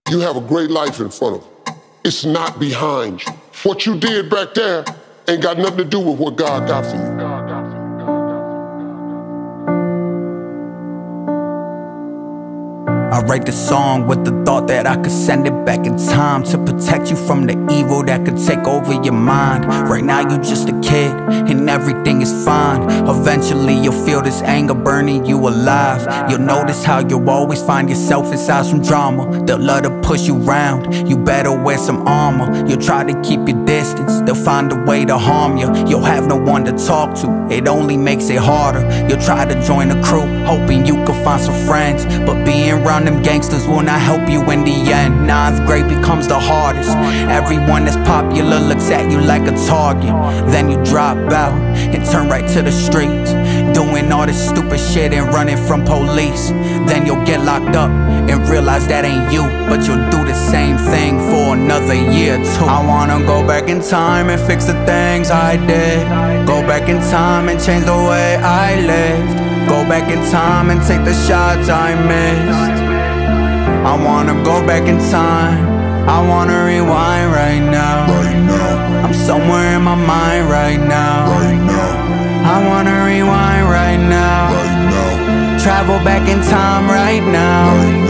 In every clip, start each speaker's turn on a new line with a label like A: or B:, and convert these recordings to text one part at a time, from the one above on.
A: You have a great life in front of you. It's not behind you. What you did back there ain't got nothing to do with what God got for you.
B: I write this song with the thought that I could send it back in time to protect you from the evil that could take over your mind. Right now you just a kid and everything is fine. Eventually you'll feel this anger burning you alive. You'll notice how you'll always find yourself inside some drama. They'll love to push you around, you better wear some armor. You'll try to keep your distance, they'll find a way to harm you. You'll have no one to talk to, it only makes it harder. You'll try to join a crew, hoping you can find some friends, but being around them gangsters will not help you in the end. Ninth grade becomes the hardest. Everyone that's popular looks at you like a target. Then you drop out and turn right to the streets, doing all this stupid shit and running from police. Then you'll get locked up and realize that ain't you, but you'll do the same thing for another year too. I wanna go back in time and fix the things I did. Go back in time and change the way I lived. Go back in time and take the shots I missed. I wanna go back in time, I wanna rewind right now. I'm somewhere in my mind right now. I wanna rewind right now. Travel back in time right now.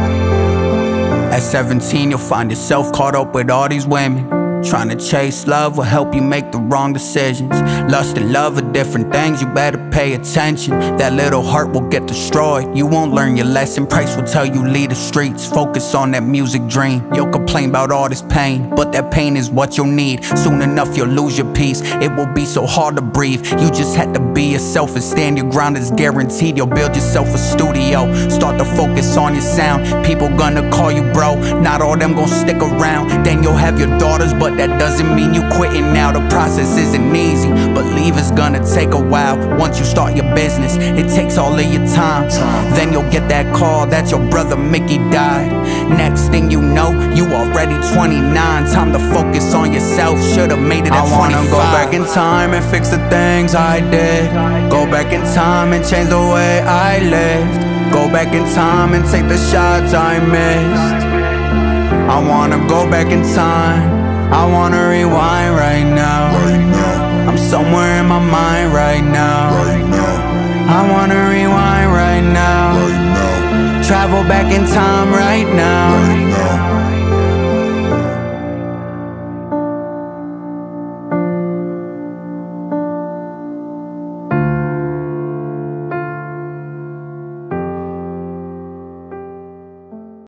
B: At 17 you'll find yourself caught up with all these women. Trying to chase love will help you make the wrong decisions. Lust and love are different things, you better pay attention. That little heart will get destroyed, you won't learn your lesson. Price will tell you leave the streets, focus on that music dream. You'll complain about all this pain, but that pain is what you'll need. Soon enough you'll lose your peace, it will be so hard to breathe. You just had to be yourself and stand your ground, is guaranteed. You'll build yourself a studio, start to focus on your sound. People gonna call you bro, not all them gonna stick around. Then you'll have your daughters, but that doesn't mean you quitting now. The process isn't easy, believe it's gonna take a while. Once you start your business, it takes all of your time. Then you'll get that call that your brother Mickey died. Next thing you know, you already 29. Time to focus on yourself, should've made it at 25. I wanna go back in time and fix the things I did. Go back in time and change the way I lived. Go back in time and take the shots I missed. I wanna go back in time, I wanna rewind right now. I'm somewhere in my mind right now. I wanna rewind right now. Travel back in time right now.